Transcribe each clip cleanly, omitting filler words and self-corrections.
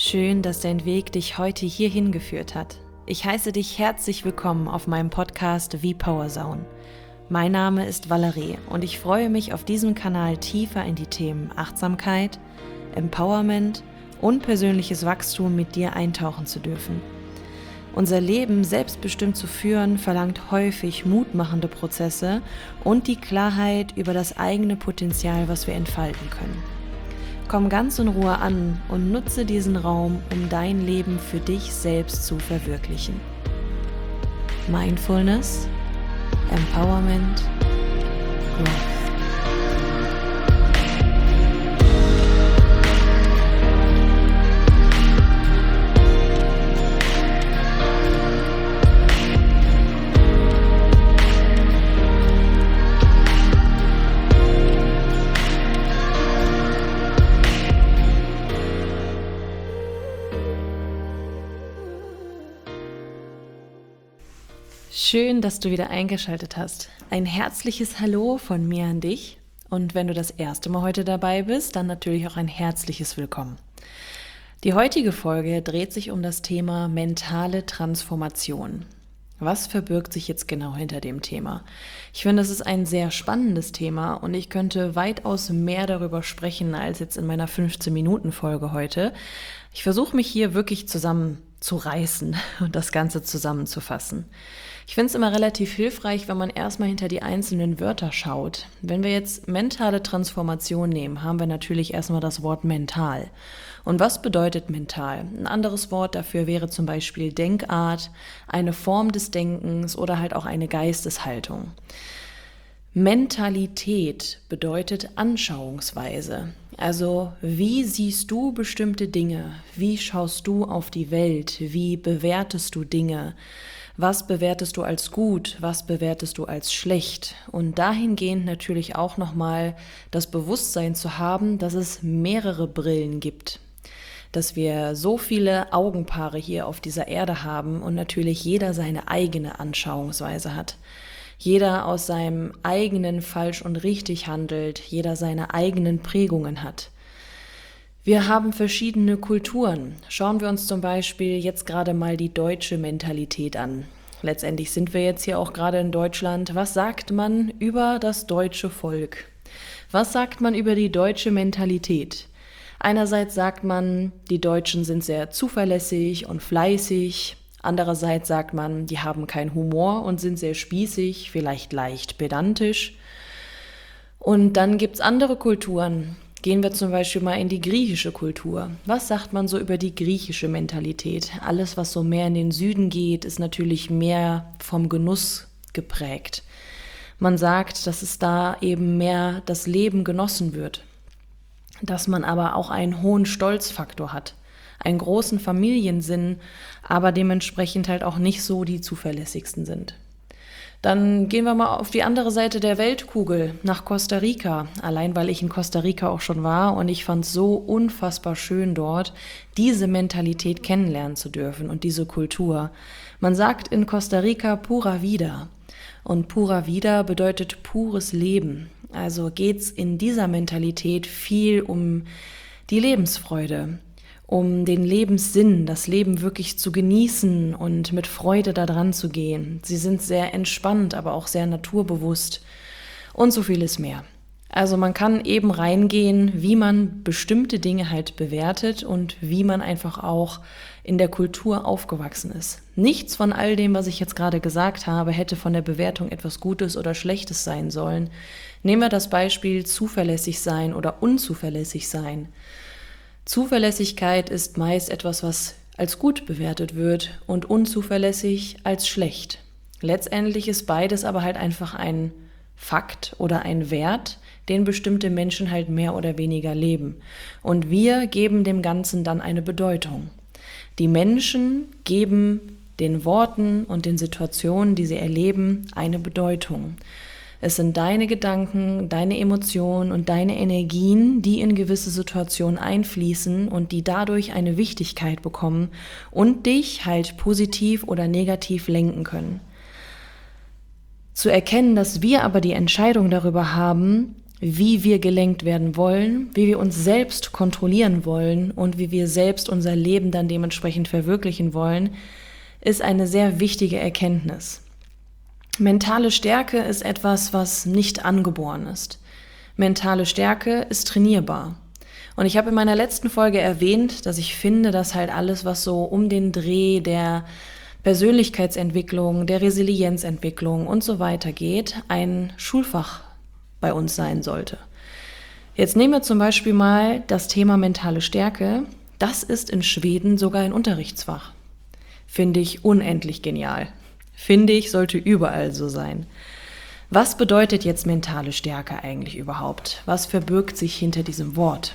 Schön, dass dein Weg dich heute hierhin geführt hat. Ich heiße dich herzlich willkommen auf meinem Podcast V-Power Zone. Mein Name ist Valerie und ich freue mich, auf diesem Kanal tiefer in die Themen Achtsamkeit, Empowerment und persönliches Wachstum mit dir eintauchen zu dürfen. Unser Leben selbstbestimmt zu führen, verlangt häufig mutmachende Prozesse und die Klarheit über das eigene Potenzial, was wir entfalten können. Komm ganz in Ruhe an und nutze diesen Raum, um dein Leben für dich selbst zu verwirklichen. Mindfulness, Empowerment, Growth. Schön, dass du wieder eingeschaltet hast. Ein herzliches Hallo von mir an dich. Und wenn du das erste Mal heute dabei bist, dann natürlich auch ein herzliches Willkommen. Die heutige Folge dreht sich um das Thema mentale Transformation. Was verbirgt sich jetzt genau hinter dem Thema? Ich finde, es ist ein sehr spannendes Thema und ich könnte weitaus mehr darüber sprechen als jetzt in meiner 15-Minuten-Folge heute. Ich versuche mich hier wirklich zusammenzureißen und das Ganze zusammenzufassen. Ich finde es immer relativ hilfreich, wenn man erstmal hinter die einzelnen Wörter schaut. Wenn wir jetzt mentale Transformation nehmen, haben wir natürlich erstmal das Wort mental. Und was bedeutet mental? Ein anderes Wort dafür wäre zum Beispiel Denkart, eine Form des Denkens oder halt auch eine Geisteshaltung. Mentalität bedeutet Anschauungsweise. Also wie siehst du bestimmte Dinge? Wie schaust du auf die Welt? Wie bewertest du Dinge? Was bewertest du als gut? Was bewertest du als schlecht? Und dahingehend natürlich auch nochmal das Bewusstsein zu haben, dass es mehrere Brillen gibt. Dass wir so viele Augenpaare hier auf dieser Erde haben und natürlich jeder seine eigene Anschauungsweise hat. Jeder aus seinem eigenen falsch und richtig handelt, jeder seine eigenen Prägungen hat. Wir haben verschiedene Kulturen. Schauen wir uns zum Beispiel jetzt gerade mal die deutsche Mentalität an. Letztendlich sind wir jetzt hier auch gerade in Deutschland. Was sagt man über das deutsche Volk? Was sagt man über die deutsche Mentalität? Einerseits sagt man, die Deutschen sind sehr zuverlässig und fleißig. Andererseits sagt man, die haben keinen Humor und sind sehr spießig, vielleicht leicht pedantisch. Und dann gibt's andere Kulturen. Gehen wir zum Beispiel mal in die griechische Kultur. Was sagt man so über die griechische Mentalität? Alles, was so mehr in den Süden geht, ist natürlich mehr vom Genuss geprägt. Man sagt, dass es da eben mehr das Leben genossen wird. Dass man aber auch einen hohen Stolzfaktor hat. Einen großen Familiensinn, aber dementsprechend halt auch nicht so die zuverlässigsten sind. Dann gehen wir mal auf die andere Seite der Weltkugel, nach Costa Rica. Allein weil ich in Costa Rica auch schon war und ich fand es so unfassbar schön dort, diese Mentalität kennenlernen zu dürfen und diese Kultur. Man sagt in Costa Rica pura vida und pura vida bedeutet pures Leben. Also geht's in dieser Mentalität viel um die Lebensfreude, um den Lebenssinn, das Leben wirklich zu genießen und mit Freude da dran zu gehen. Sie sind sehr entspannt, aber auch sehr naturbewusst und so vieles mehr. Also man kann eben reingehen, wie man bestimmte Dinge halt bewertet und wie man einfach auch in der Kultur aufgewachsen ist. Nichts von all dem, was ich jetzt gerade gesagt habe, hätte von der Bewertung etwas Gutes oder Schlechtes sein sollen. Nehmen wir das Beispiel zuverlässig sein oder unzuverlässig sein. Zuverlässigkeit ist meist etwas, was als gut bewertet wird und unzuverlässig als schlecht. Letztendlich ist beides aber halt einfach ein Fakt oder ein Wert, den bestimmte Menschen halt mehr oder weniger leben. Und wir geben dem Ganzen dann eine Bedeutung. Die Menschen geben den Worten und den Situationen, die sie erleben, eine Bedeutung. Es sind deine Gedanken, deine Emotionen und deine Energien, die in gewisse Situationen einfließen und die dadurch eine Wichtigkeit bekommen und dich halt positiv oder negativ lenken können. Zu erkennen, dass wir aber die Entscheidung darüber haben, wie wir gelenkt werden wollen, wie wir uns selbst kontrollieren wollen und wie wir selbst unser Leben dann dementsprechend verwirklichen wollen, ist eine sehr wichtige Erkenntnis. Mentale Stärke ist etwas, was nicht angeboren ist. Mentale Stärke ist trainierbar. Und ich habe in meiner letzten Folge erwähnt, dass ich finde, dass halt alles, was so um den Dreh der Persönlichkeitsentwicklung, der Resilienzentwicklung und so weiter geht, ein Schulfach bei uns sein sollte. Jetzt nehmen wir zum Beispiel mal das Thema mentale Stärke. Das ist in Schweden sogar ein Unterrichtsfach. Finde ich unendlich genial. Finde ich, sollte überall so sein. Was bedeutet jetzt mentale Stärke eigentlich überhaupt? Was verbirgt sich hinter diesem Wort?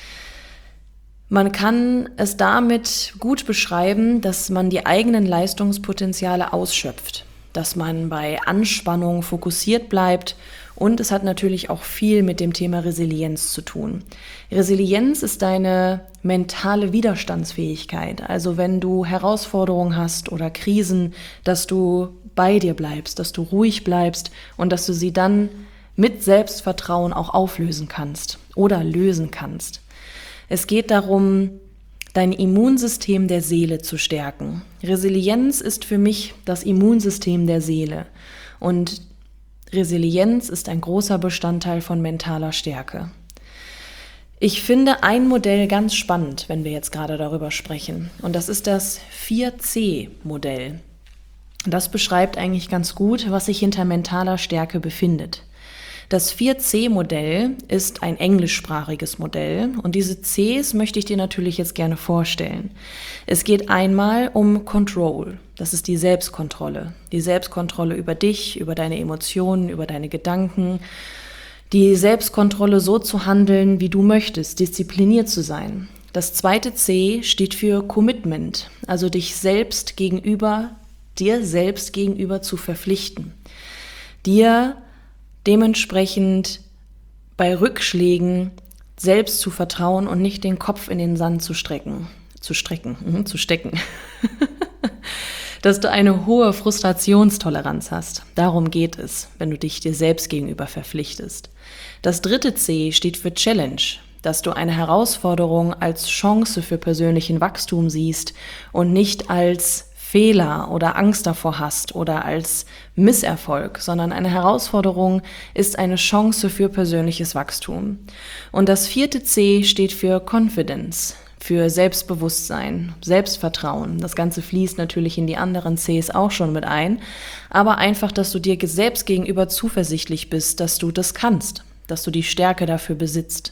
Man kann es damit gut beschreiben, dass man die eigenen Leistungspotenziale ausschöpft, dass man bei Anspannung fokussiert bleibt und es hat natürlich auch viel mit dem Thema Resilienz zu tun. Resilienz ist deine mentale Widerstandsfähigkeit, also wenn du Herausforderungen hast oder Krisen, dass du bei dir bleibst, dass du ruhig bleibst und dass du sie dann mit Selbstvertrauen auch auflösen kannst oder lösen kannst. Es geht darum, dein Immunsystem der Seele zu stärken. Resilienz ist für mich das Immunsystem der Seele. Und Resilienz ist ein großer Bestandteil von mentaler Stärke. Ich finde ein Modell ganz spannend, wenn wir jetzt gerade darüber sprechen. Und das ist das 4C-Modell. Das beschreibt eigentlich ganz gut, was sich hinter mentaler Stärke befindet. Das 4C-Modell ist ein englischsprachiges Modell und diese Cs möchte ich dir natürlich jetzt gerne vorstellen. Es geht einmal um Control, das ist die Selbstkontrolle über dich, über deine Emotionen, über deine Gedanken, die Selbstkontrolle so zu handeln, wie du möchtest, diszipliniert zu sein. Das zweite C steht für Commitment, also dir selbst gegenüber zu verpflichten, dir dementsprechend bei Rückschlägen selbst zu vertrauen und nicht den Kopf in den Sand zu stecken. Dass du eine hohe Frustrationstoleranz hast. Darum geht es, wenn du dich dir selbst gegenüber verpflichtest. Das dritte C steht für Challenge, dass du eine Herausforderung als Chance für persönlichen Wachstum siehst und nicht als Fehler oder Angst davor hast oder als Misserfolg, sondern eine Herausforderung ist eine Chance für persönliches Wachstum. Und das vierte C steht für Confidence, für Selbstbewusstsein, Selbstvertrauen. Das Ganze fließt natürlich in die anderen Cs auch schon mit ein, aber einfach, dass du dir selbst gegenüber zuversichtlich bist, dass du das kannst, dass du die Stärke dafür besitzt.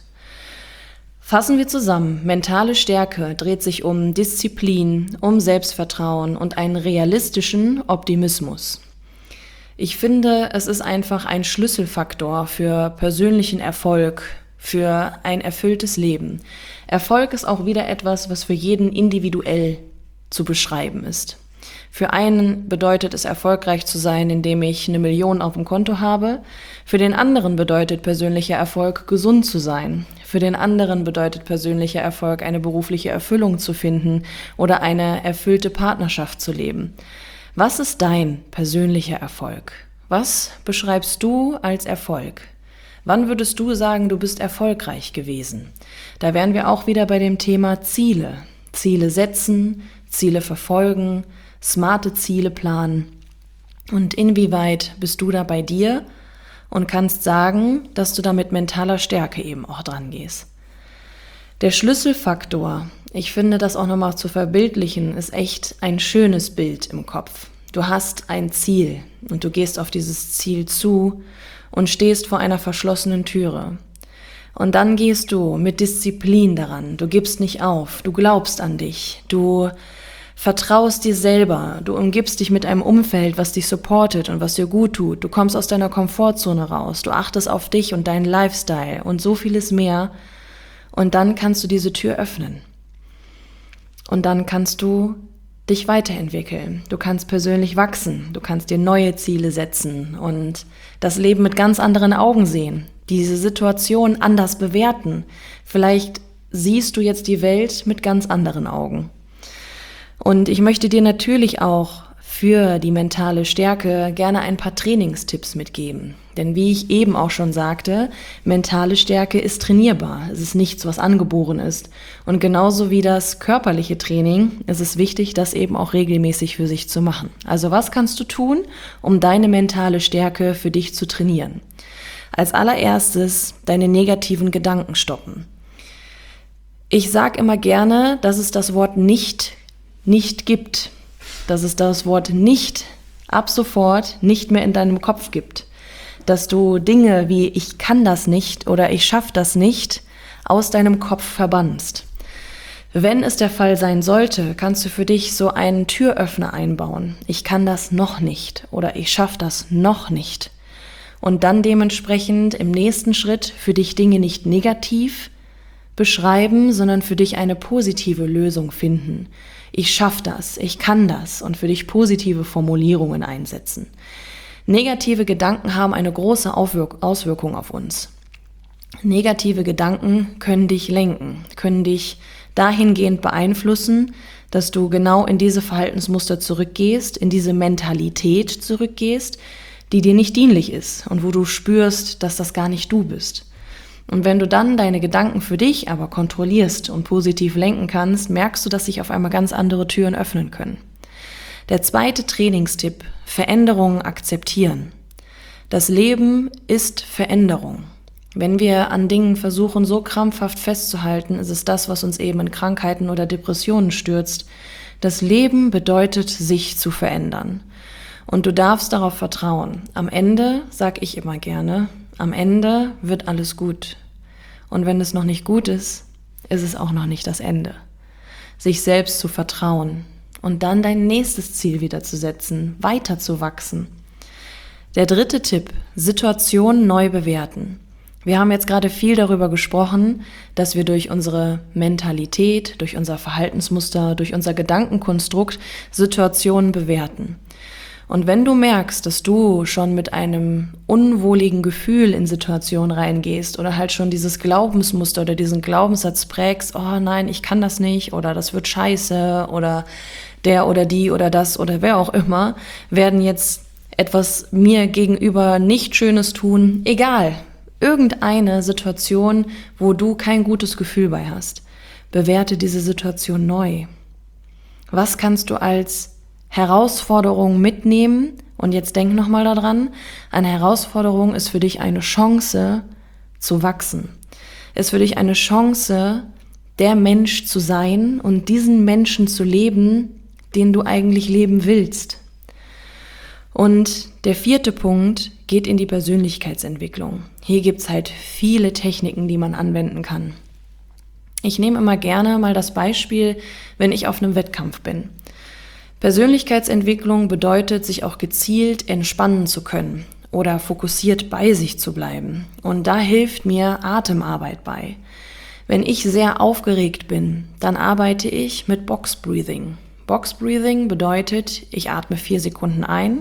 Fassen wir zusammen, mentale Stärke dreht sich um Disziplin, um Selbstvertrauen und einen realistischen Optimismus. Ich finde, es ist einfach ein Schlüsselfaktor für persönlichen Erfolg, für ein erfülltes Leben. Erfolg ist auch wieder etwas, was für jeden individuell zu beschreiben ist. Für einen bedeutet es, erfolgreich zu sein, indem ich 1 Million auf dem Konto habe. Für den anderen bedeutet persönlicher Erfolg, gesund zu sein. Für den anderen bedeutet persönlicher Erfolg, eine berufliche Erfüllung zu finden oder eine erfüllte Partnerschaft zu leben. Was ist dein persönlicher Erfolg? Was beschreibst du als Erfolg? Wann würdest du sagen, du bist erfolgreich gewesen? Da wären wir auch wieder bei dem Thema Ziele. Ziele setzen, Ziele verfolgen, smarte Ziele planen. Und inwieweit bist du da bei dir und kannst sagen, dass du da mit mentaler Stärke eben auch dran gehst. Der Schlüsselfaktor, ich finde das auch nochmal zu verbildlichen, ist echt ein schönes Bild im Kopf. Du hast ein Ziel und du gehst auf dieses Ziel zu und stehst vor einer verschlossenen Türe. Und dann gehst du mit Disziplin daran, du gibst nicht auf, du glaubst an dich, du vertraust dir selber, du umgibst dich mit einem Umfeld, was dich supportet und was dir gut tut, du kommst aus deiner Komfortzone raus, du achtest auf dich und deinen Lifestyle und so vieles mehr und dann kannst du diese Tür öffnen. Und dann kannst du dich weiterentwickeln, du kannst persönlich wachsen, du kannst dir neue Ziele setzen und das Leben mit ganz anderen Augen sehen, diese Situation anders bewerten. Vielleicht siehst du jetzt die Welt mit ganz anderen Augen. Und ich möchte dir natürlich auch für die mentale Stärke gerne ein paar Trainingstipps mitgeben. Denn wie ich eben auch schon sagte, mentale Stärke ist trainierbar. Es ist nichts, was angeboren ist. Und genauso wie das körperliche Training ist es wichtig, das eben auch regelmäßig für sich zu machen. Also was kannst du tun, um deine mentale Stärke für dich zu trainieren? Als allererstes deine negativen Gedanken stoppen. Ich sage immer gerne, dass es das Wort nicht gibt. Dass es das Wort nicht ab sofort nicht mehr in deinem Kopf gibt. Dass du Dinge wie ich kann das nicht oder ich schaffe das nicht aus deinem Kopf verbannst. Wenn es der Fall sein sollte, kannst du für dich so einen Türöffner einbauen. Ich kann das noch nicht oder ich schaffe das noch nicht. Und dann dementsprechend im nächsten Schritt für dich Dinge nicht negativ beschreiben, sondern für dich eine positive Lösung finden. Ich schaffe das, ich kann das und für dich positive Formulierungen einsetzen. Negative Gedanken haben eine große Auswirkung auf uns. Negative Gedanken können dich lenken, können dich dahingehend beeinflussen, dass du genau in diese Verhaltensmuster zurückgehst, in diese Mentalität zurückgehst, die dir nicht dienlich ist und wo du spürst, dass das gar nicht du bist. Und wenn du dann deine Gedanken für dich aber kontrollierst und positiv lenken kannst, merkst du, dass sich auf einmal ganz andere Türen öffnen können. Der zweite Trainingstipp: Veränderungen akzeptieren. Das Leben ist Veränderung. Wenn wir an Dingen versuchen, so krampfhaft festzuhalten, ist es das, was uns eben in Krankheiten oder Depressionen stürzt. Das Leben bedeutet, sich zu verändern. Und du darfst darauf vertrauen. Am Ende, sag ich immer gerne, am Ende wird alles gut. Und wenn es noch nicht gut ist, ist es auch noch nicht das Ende. Sich selbst zu vertrauen. Und dann dein nächstes Ziel wieder zu setzen, weiter zu wachsen. Der dritte Tipp: Situationen neu bewerten. Wir haben jetzt gerade viel darüber gesprochen, dass wir durch unsere Mentalität, durch unser Verhaltensmuster, durch unser Gedankenkonstrukt Situationen bewerten. Und wenn du merkst, dass du schon mit einem unwohligen Gefühl in Situationen reingehst oder halt schon dieses Glaubensmuster oder diesen Glaubenssatz prägst, oh nein, ich kann das nicht oder das wird scheiße oder der oder die oder das oder wer auch immer, werden jetzt etwas mir gegenüber nicht Schönes tun, egal, irgendeine Situation, wo du kein gutes Gefühl bei hast, bewerte diese Situation neu. Was kannst du als Herausforderung mitnehmen? Und jetzt denk nochmal daran, eine Herausforderung ist für dich eine Chance zu wachsen. Ist für dich eine Chance, der Mensch zu sein und diesen Menschen zu leben, den du eigentlich leben willst. Und der vierte Punkt geht in die Persönlichkeitsentwicklung. Hier gibt's halt viele Techniken, die man anwenden kann. Ich nehme immer gerne mal das Beispiel, wenn ich auf einem Wettkampf bin. Persönlichkeitsentwicklung bedeutet, sich auch gezielt entspannen zu können oder fokussiert bei sich zu bleiben. Und da hilft mir Atemarbeit bei. Wenn ich sehr aufgeregt bin, dann arbeite ich mit Box Breathing. Box Breathing bedeutet, ich atme 4 Sekunden ein,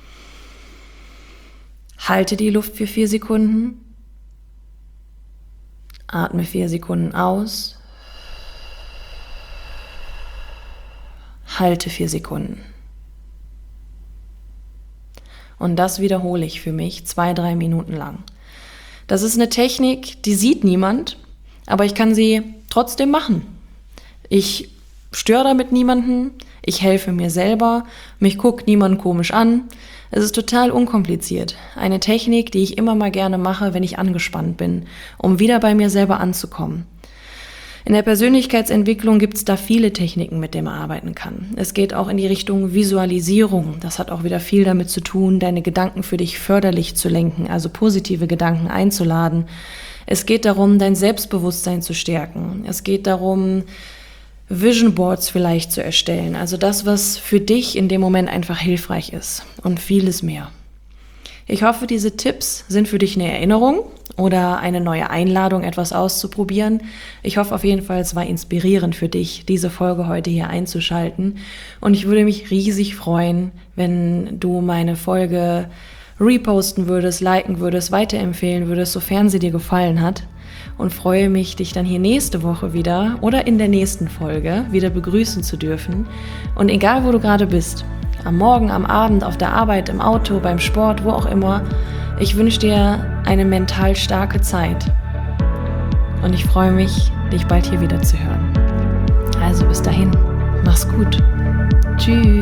halte die Luft für 4 Sekunden, atme 4 Sekunden aus, halte 4 Sekunden. Und das wiederhole ich für mich 2-3 Minuten lang. Das ist eine Technik, die sieht niemand, aber ich kann sie trotzdem machen. Ich störe damit niemanden, ich helfe mir selber, mich guckt niemand komisch an. Es ist total unkompliziert. Eine Technik, die ich immer mal gerne mache, wenn ich angespannt bin, um wieder bei mir selber anzukommen. In der Persönlichkeitsentwicklung gibt es da viele Techniken, mit denen man arbeiten kann. Es geht auch in die Richtung Visualisierung. Das hat auch wieder viel damit zu tun, deine Gedanken für dich förderlich zu lenken, also positive Gedanken einzuladen. Es geht darum, dein Selbstbewusstsein zu stärken. Es geht darum, Vision Boards vielleicht zu erstellen. Also das, was für dich in dem Moment einfach hilfreich ist und vieles mehr. Ich hoffe, diese Tipps sind für dich eine Erinnerung oder eine neue Einladung, etwas auszuprobieren. Ich hoffe auf jeden Fall, es war inspirierend für dich, diese Folge heute hier einzuschalten. Und ich würde mich riesig freuen, wenn du meine Folge reposten würdest, liken würdest, weiterempfehlen würdest, sofern sie dir gefallen hat. Und freue mich, dich dann hier nächste Woche wieder oder in der nächsten Folge wieder begrüßen zu dürfen. Und egal, wo du gerade bist, am Morgen, am Abend, auf der Arbeit, im Auto, beim Sport, wo auch immer. Ich wünsche dir eine mental starke Zeit. Und ich freue mich, dich bald hier wieder zu hören. Also bis dahin, mach's gut. Tschüss.